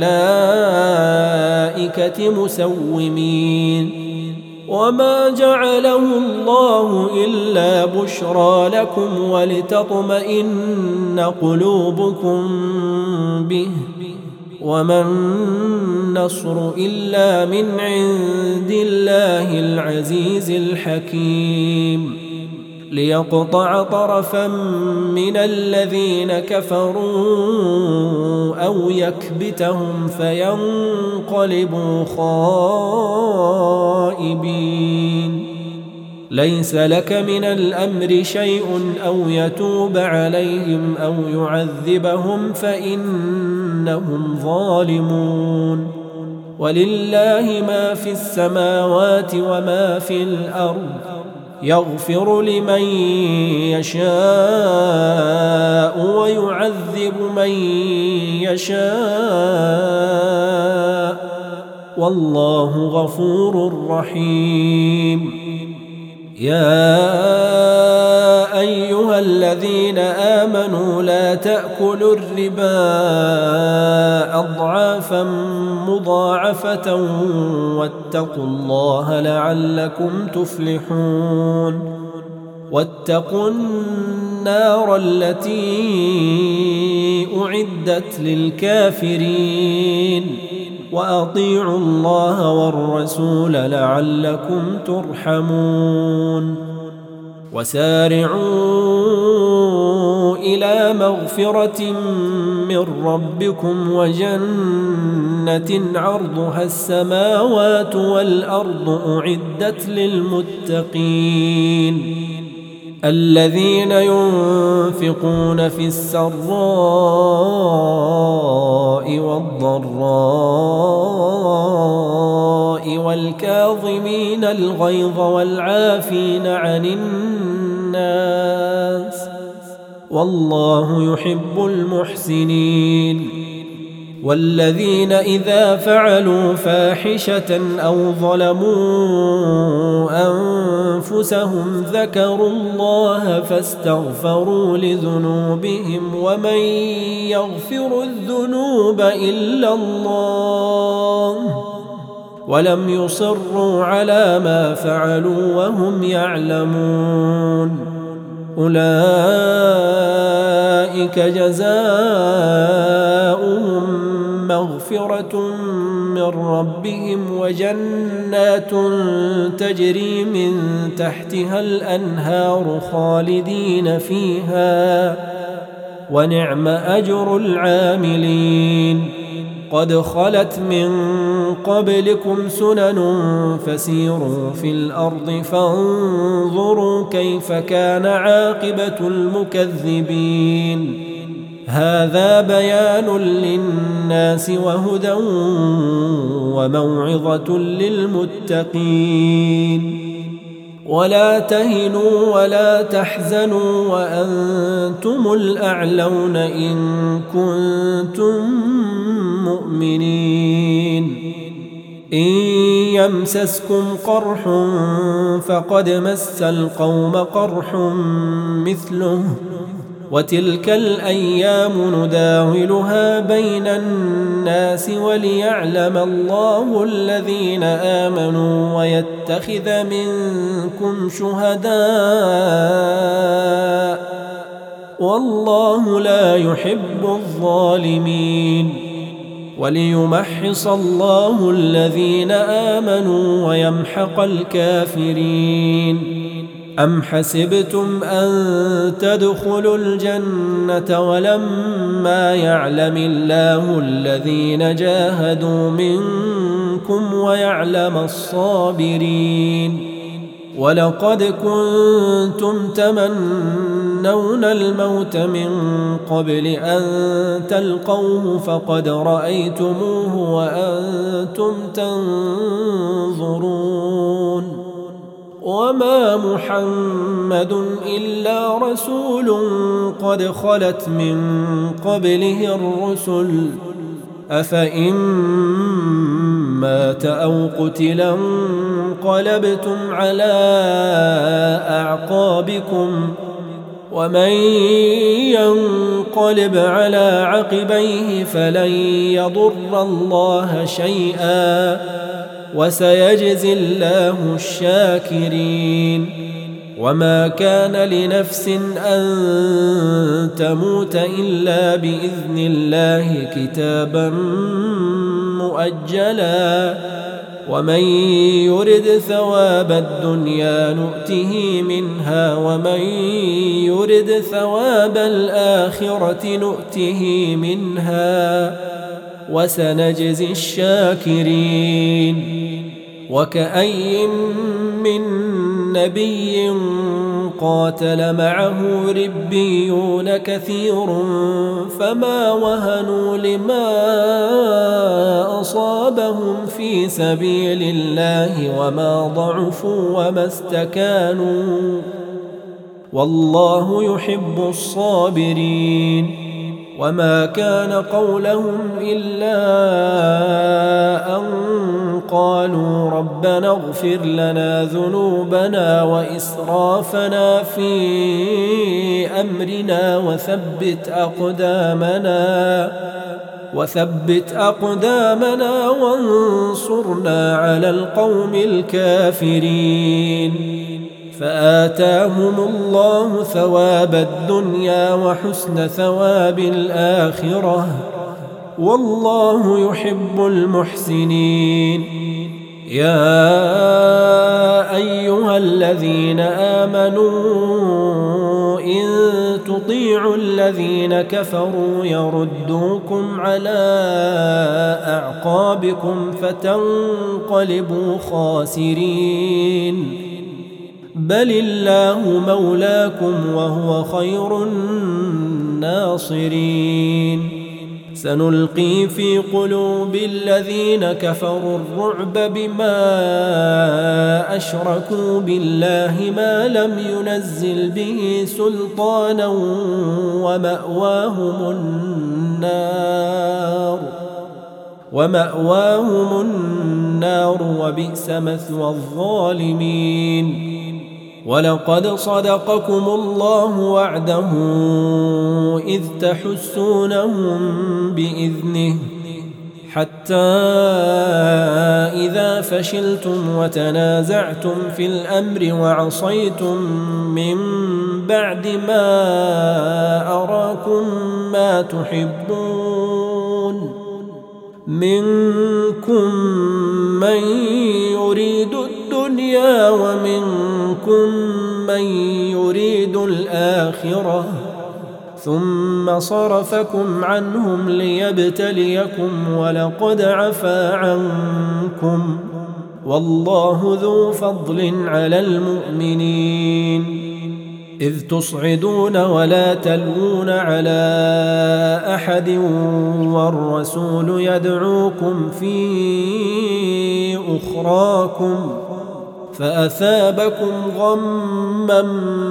الملائكة مسومين وما جعله الله إلا بشرى لكم ولتطمئن قلوبكم به وما النصر إلا من عند الله العزيز الحكيم ليقطع طرفا من الذين كفروا أو يكبتهم فينقلبوا خائبين ليس لك من الأمر شيء أو يتوب عليهم أو يعذبهم فإنهم ظالمون ولله ما في السماوات وما في الأرض يغفر لمن يشاء ويعذب من يشاء والله غفور رحيم يا أيها الذين آمنوا لا تأكلوا الربا أضعافا مضاعفة واتقوا الله لعلكم تفلحون واتقوا النار التي أعدت للكافرين وأطيعوا الله والرسول لعلكم ترحمون وسارعوا إلى مغفرة من ربكم وجنة عرضها السماوات والأرض أعدت للمتقين الذين ينفقون في السراء والضراء والكاظمين الغيظ والعافين عن الناس والله يحب المحسنين والذين إذا فعلوا فاحشة أو ظلموا أنفسهم ذكروا الله فاستغفروا لذنوبهم ومن يغفر الذنوب إلا الله ولم يصروا على ما فعلوا وهم يعلمون أولئك جزاؤهم مغفرة من ربهم وجنات تجري من تحتها الأنهار خالدين فيها ونعم أجر العاملين قد خلت من قبلكم سنن فسيروا في الأرض فانظروا كيف كان عاقبة المكذبين هذا بيان للناس وهدى وموعظة للمتقين ولا تهنوا ولا تحزنوا وأنتم الأعلون إن كنتم مؤمنين إن يمسسكم قرح فقد مس القوم قرح مثله وتلك الأيام نداولها بين الناس وليعلم الله الذين آمنوا ويتخذ منكم شهداء والله لا يحب الظالمين وليمحص الله الذين آمنوا ويمحق الكافرين أم حسبتم أن تدخلوا الجنة ولما يعلم الله الذين جاهدوا منكم ويعلم الصابرين ولقد كنتم تمنون الموت من قبل أن تلقوه فقد رأيتموه وأنتم تنظرون وما محمد إلا رسول قد خلت من قبله الرسل أفإن مات أو قتلا انقلبتم على أعقابكم ومن ينقلب على عقبيه فلن يضر الله شيئا وسيجزي الله الشاكرين وما كان لنفس أن تموت إلا بإذن الله كتابا مؤجلا ومن يرد ثواب الدنيا نؤته منها ومن يرد ثواب الآخرة نؤته منها وسنجزي الشاكرين وكأي من نبي قاتل معه ربيون كثير فما وهنوا لما أصابهم في سبيل الله وما ضعفوا وما استكانوا والله يحب الصابرين وما كان قولهم إلا أن قالوا ربنا اغفر لنا ذنوبنا وإسرافنا في أمرنا وثبت أقدامنا وانصرنا على القوم الكافرين فآتاهم الله ثواب الدنيا وحسن ثواب الآخرة والله يحب المحسنين يا أيها الذين آمنوا إن تطيعوا الذين كفروا يردوكم على أعقابكم فتنقلبوا خاسرين بل الله مولاكم وهو خير الناصرين سنلقي في قلوب الذين كفروا الرعب بما أشركوا بالله ما لم ينزل به سلطانا ومأواهم النار وبئس مثوى الظالمين ولقد صدقكم الله وعده إذ تحسونهم بإذنه حتى إذا فشلتم وتنازعتم في الأمر وعصيتم من بعد ما أراكم ما تحبون منكم من يريد الدنيا ومنكم من يريد الآخرة ثم صرفكم عنهم ليبتليكم ولقد عفا عنكم والله ذو فضل على المؤمنين إذ تصعدون ولا تلوون على أحد والرسول يدعوكم في أخراكم فأثابكم غما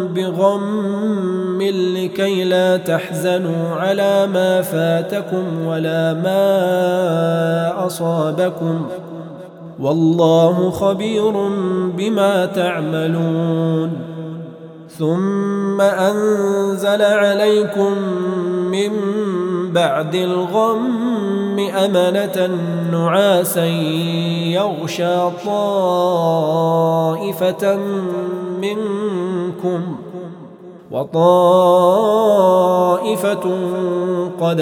بغم لكي لا تحزنوا على ما فاتكم ولا ما أصابكم والله خبير بما تعملون ثم أنزل عليكم من بعد الغم أمنة نعاسا يغشى طائفة منكم وطائفة قد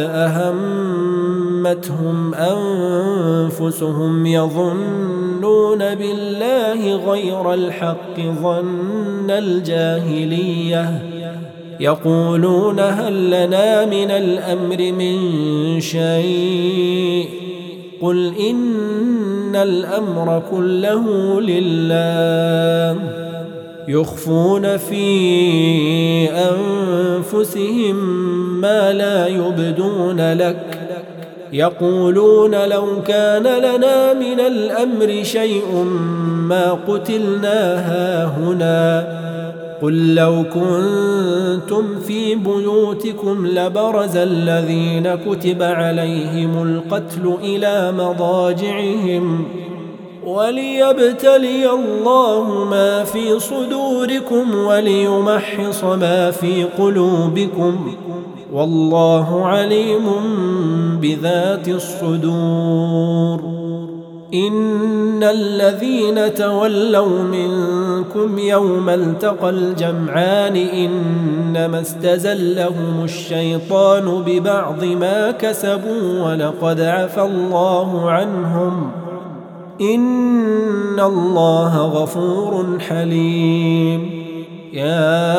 أهمتهم أنفسهم يظنون بالله غير الحق ظن الجاهلية يقولون هل لنا من الأمر من شيء قل إن الأمر كله لله يخفون في أنفسهم ما لا يبدون لك يقولون لو كان لنا من الأمر شيء ما قتلنا هاهنا قل لو كنتم في بيوتكم لبرز الذين كتب عليهم القتل إلى مضاجعهم وليبتلي الله ما في صدوركم وليمحص ما في قلوبكم والله عليم بذات الصدور إن الذين تولوا منكم يوم التقى الجمعان إنما استزلهم الشيطان ببعض ما كسبوا ولقد عفى الله عنهم إن الله غفور حليم يا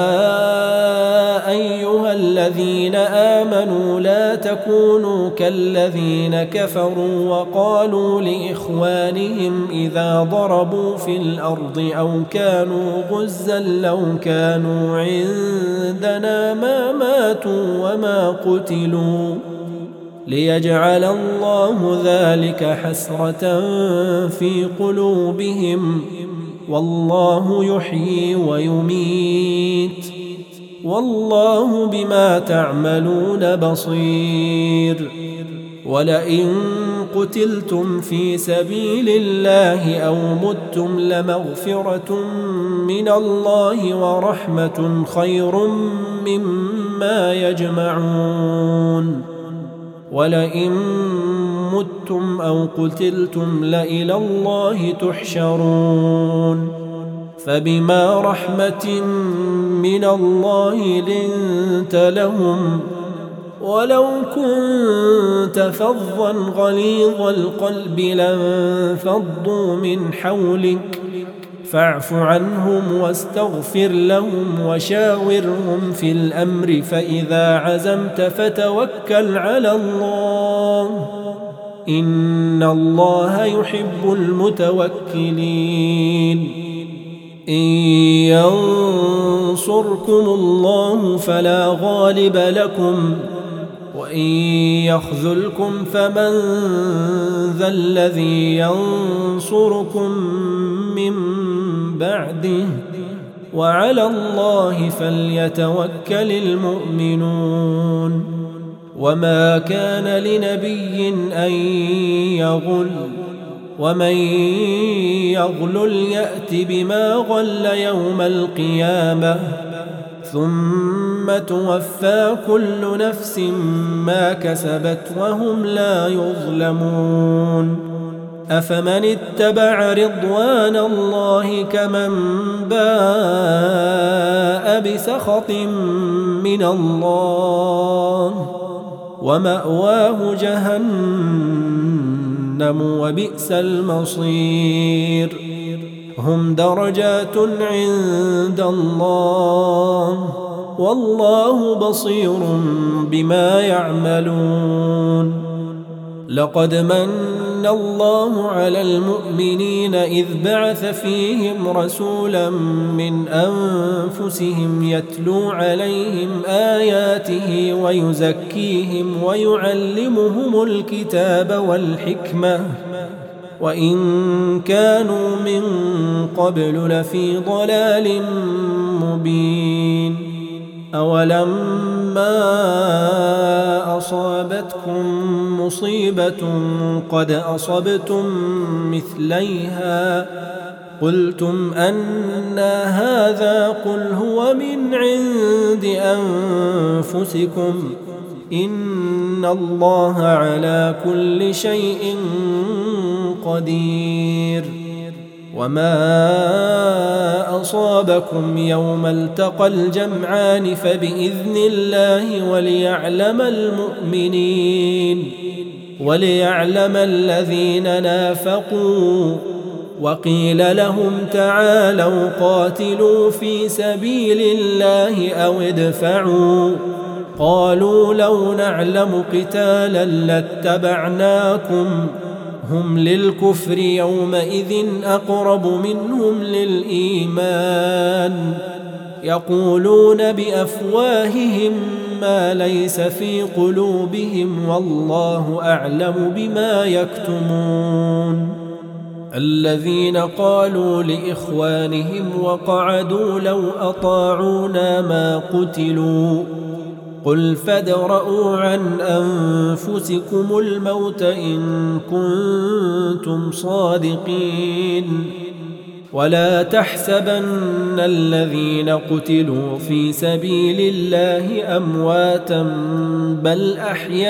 أيها الذين آمنوا لا تكونوا كالذين كفروا وقالوا لإخوانهم إذا ضربوا في الأرض أو كانوا غزا لو كانوا عندنا ما ماتوا وما قتلوا ليجعل الله ذلك حسرة في قلوبهم والله يحيي ويميت والله بما تعملون بصير ولئن قتلتم في سبيل الله أو متم لمغفرة من الله ورحمة خير مما يجمعون ولئن متم أو قتلتم لإلى الله تحشرون فبما رحمة من الله لنت لهم ولو كنت فظا غليظ القلب لانفضوا من حولك فاعف عنهم واستغفر لهم وشاورهم في الأمر فإذا عزمت فتوكل على الله إن الله يحب المتوكلين إن ينصركم الله فلا غالب لكم وإن يخذلكم فمن ذا الذي ينصركم من بعده وعلى الله فليتوكل المؤمنون وما كان لنبي أن يغل ومن يغلل يأت بما غل يوم القيامة ثم توفى كل نفس ما كسبت وهم لا يظلمون أفمن اتبع رضوان الله كمن باء بسخط من الله ومأواه جهنم وبئس المصير هم درجات عند الله والله بصير بما يعملون لقد من الله على المؤمنين إذ بعث فيهم رسولا من أنفسهم يتلو عليهم آياته ويزكيهم ويعلمهم الكتاب والحكمة وإن كانوا من قبل لفي ضلال مبين أولما أصابتكم مصيبة قد أصبتم مثليها قلتم أنى هذا قل هو من عند أنفسكم إن الله على كل شيء قدير وما أصابكم يوم التقى الجمعان فبإذن الله وليعلم المؤمنين وليعلم الذين نافقوا وقيل لهم تعالوا قاتلوا في سبيل الله أو ادفعوا قالوا لو نعلم قتالا لاتبعناكم هم للكفر يومئذ أقرب منهم للإيمان يقولون بأفواههم ما ليس في قلوبهم والله أعلم بما يكتمون الذين قالوا لإخوانهم وقعدوا لو أطاعونا ما قتلوا قل فادرءوا عن أنفسكم الموت إن كنتم صادقين ولا تحسبن الذين قتلوا في سبيل الله أمواتا بل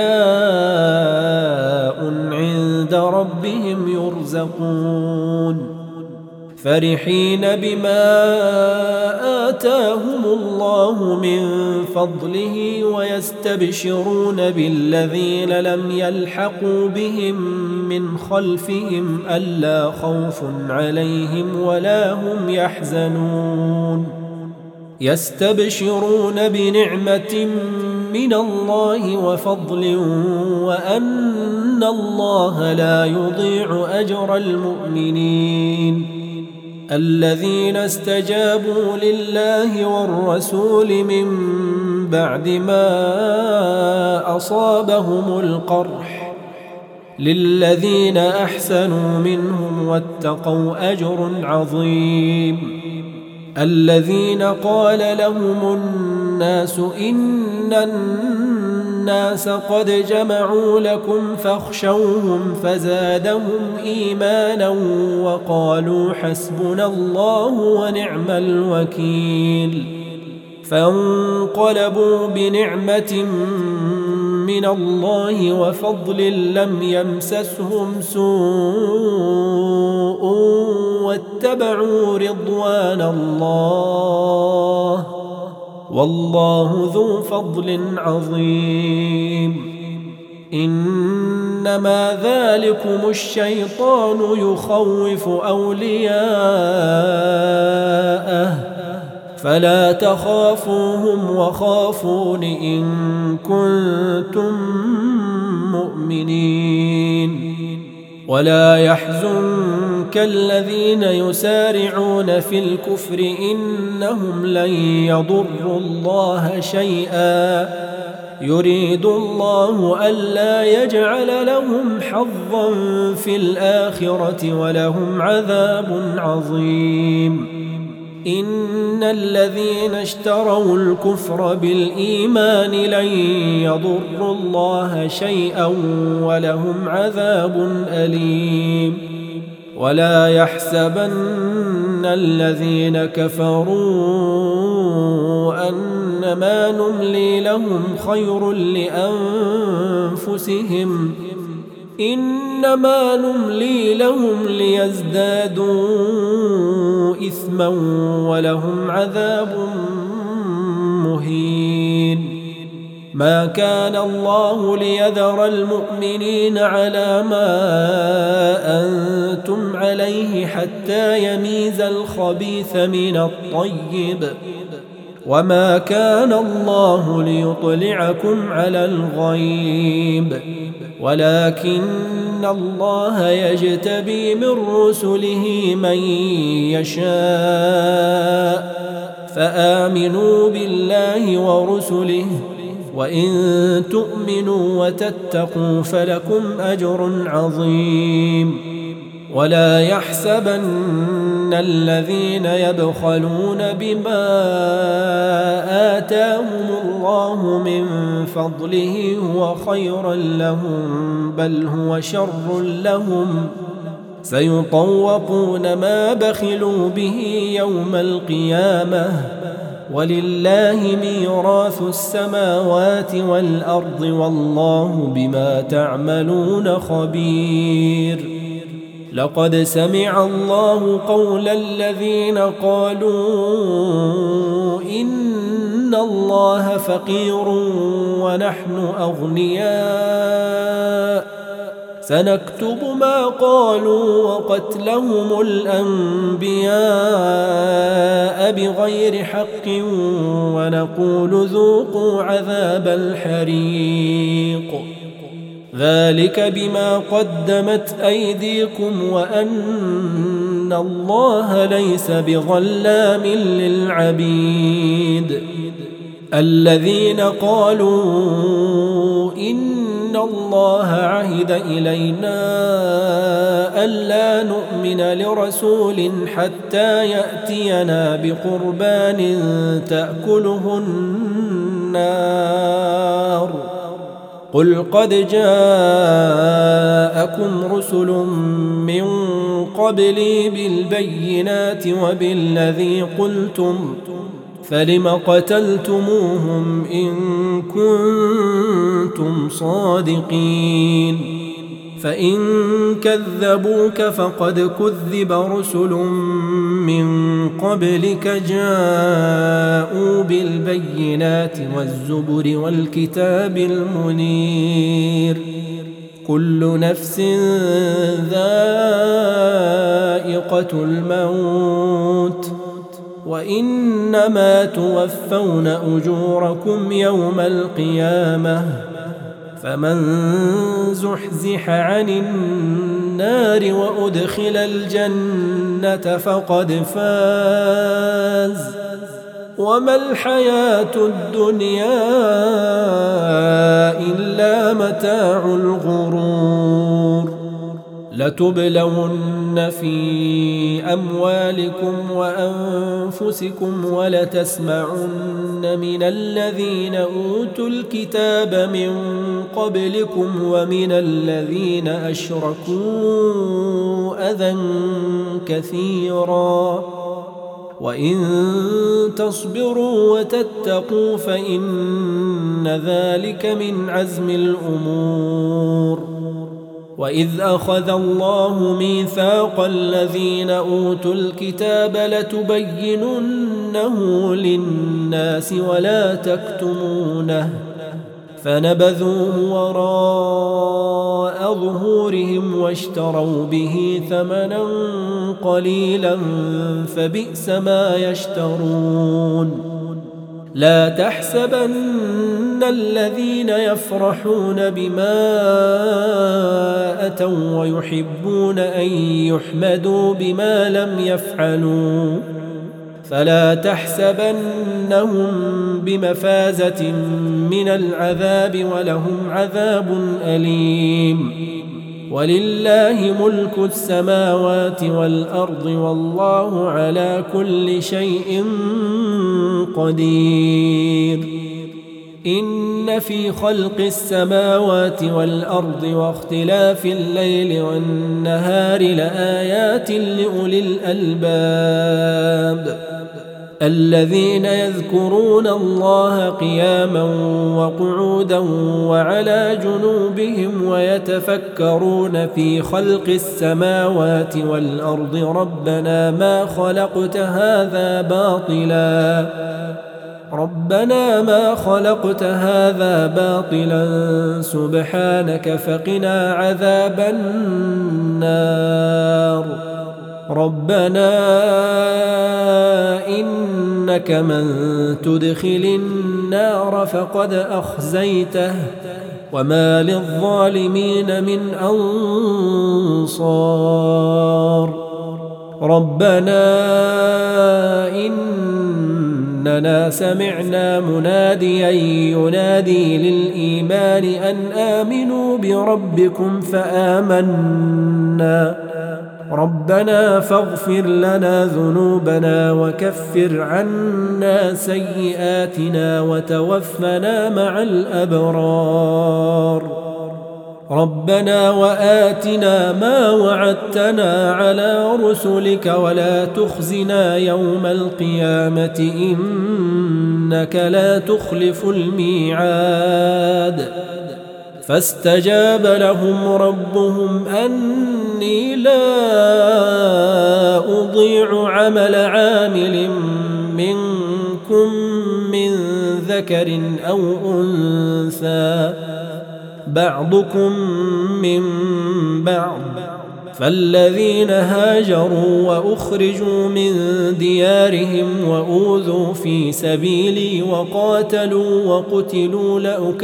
أحياء عند ربهم يرزقون فرحين بما آتاهم الله من فضله ويستبشرون بالذين لم يلحقوا بهم من خلفهم ألا خوف عليهم ولا هم يحزنون يستبشرون بنعمة من الله وفضل وأن الله لا يضيع أجر المؤمنين الذين استجابوا لله والرسول من بعد ما أصابهم القرح للذين أحسنوا منهم واتقوا أجر عظيم الذين قال لهم الناس إن الناس قد جمعوا لكم فاخشوهم فزادهم إيمانا وقالوا حسبنا الله ونعم الوكيل فانقلبوا بنعمة من الله وفضل لم يمسسهم سوء واتبعوا رضوان الله والله ذو فضل عظيم. إنما ذلكم الشيطان يخوف أولياءه فلا تخافوهم وخافون إن كنتم مؤمنين. ولا يحزنك الذين يسارعون في الكفر إنهم لن يضروا الله شيئا يريد الله ألا يجعل لهم حظا في الآخرة ولهم عذاب عظيم. إن الذين اشتروا الكفر بالإيمان لن يضروا الله شيئا ولهم عذاب أليم. ولا يحسبن الذين كفروا أنما نملي لهم خير لأنفسهم إنما نملي لهم ليزدادوا إثما ولهم عذاب مهين. ما كان الله ليذر المؤمنين على ما أنتم عليه حتى يميز الخبيث من الطيب وما كان الله ليطلعكم على الغيب ولكن الله يجتبي من رسله من يشاء فآمنوا بالله ورسله وإن تؤمنوا وتتقوا فلكم أجر عظيم. ولا يحسبن الذين يبخلون بما آتاهم الله من فضله هو خيرا لهم بل هو شر لهم سيطوقون ما بخلوا به يوم القيامة ولله ميراث السماوات والأرض والله بما تعملون خبير. لقد سمع الله قول الذين قالوا إن الله فقير ونحن أغنياء سنكتب ما قالوا وقتلهم الأنبياء بغير حق ونقول ذوقوا عذاب الحريق ذلك بما قدمت أيديكم وأن الله ليس بظلام للعبيد. الذين قالوا إن الله عهد إلينا ألا نؤمن لرسول حتى يأتينا بقربان تأكله النار قل قد جاءكم رسل من قبلي بالبينات وبالذي قلتم فلم قتلتموهم إن كنتم صادقين فإن كذبوك فقد كذب رسل من قبلك جاءوا بالبينات والزبر والكتاب المنير كل نفس ذائقة الموت وإنما توفون أجوركم يوم القيامة فمن زحزح عن النار وأدخل الجنة فقد فاز وما الحياة الدنيا إلا متاع الغرور لتبلون في أموالكم وأنفسكم ولتسمعن من الذين أوتوا الكتاب من قبلكم ومن الذين أشركوا أذى كثيرا وإن تصبروا وتتقوا فإن ذلك من عزم الأمور وإذ أخذ الله ميثاق الذين أوتوا الكتاب لتبيننه للناس ولا تكتمونه فنبذوه وراء ظهورهم واشتروا به ثمنا قليلا فبئس ما يشترون لا تحسبن الذين يفرحون بما أتوا ويحبون أن يحمدوا بما لم يفعلوا فلا تحسبنهم بمفازة من العذاب ولهم عذاب أليم ولله ملك السماوات والأرض والله على كل شيء قدير إن في خلق السماوات والأرض واختلاف الليل والنهار لآيات لأولي الألباب الذين يذكرون الله قياما وقعودا وعلى جنوبهم ويتفكرون في خلق السماوات والأرض ربنا ما خلقت هذا باطلا سبحانك فقنا عذاب النار ربنا إنك من تدخل النار فقد أخزيته وما للظالمين من أنصار ربنا إننا سمعنا مناديا ينادي للإيمان أن آمنوا بربكم فآمنا ربنا فاغفر لنا ذنوبنا وكفر عنا سيئاتنا وتوفنا مع الأبرار ربنا وآتنا ما وعدتنا على رسلك ولا تخزنا يوم القيامة إنك لا تخلف الميعاد فاستجاب لهم ربهم أني لا أضيع عمل عامل منكم من ذكر أو أنثى بعضكم من بعض فالذين هاجروا وأخرجوا من ديارهم وأوذوا في سبيلي وقاتلوا وقتلوا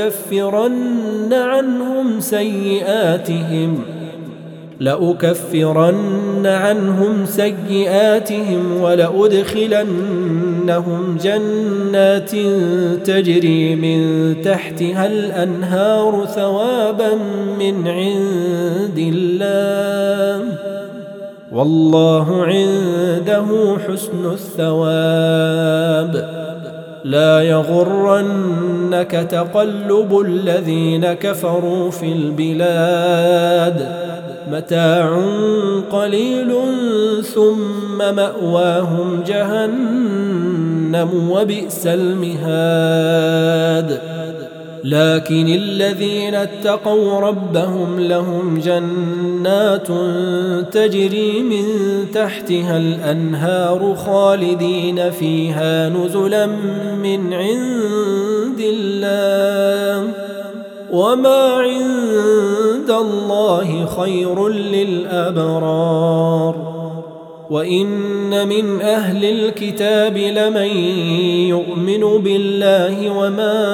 لأكفرن عنهم سيئاتهم ولأدخلنهم جنات تجري من تحتها الأنهار ثوابا من عند الله والله عنده حسن الثواب لا يغرنك تقلب الذين كفروا في البلاد متاع قليل ثم مأواهم جهنم وبئس المهاد لكن الذين اتقوا ربهم لهم جنات تجري من تحتها الأنهار خالدين فيها نزلا من عند الله وما عند الله خير للأبرار وإن من أهل الكتاب لمن يؤمن بالله وما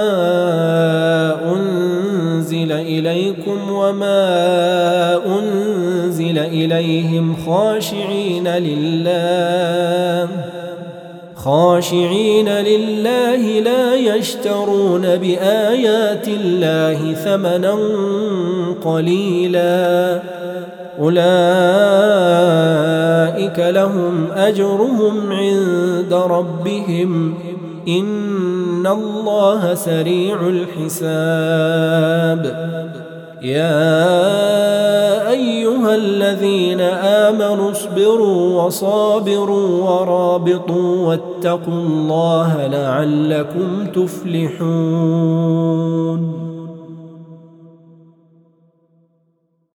أنزل إليكم وما أنزل إليهم خاشعين لله لا يشترون بآيات الله ثمنا قليلا أولئك لهم أجرهم عند ربهم إن الله سريع الحساب يا أيها الذين آمنوا اصبروا وصابروا ورابطوا واتقوا الله لعلكم تفلحون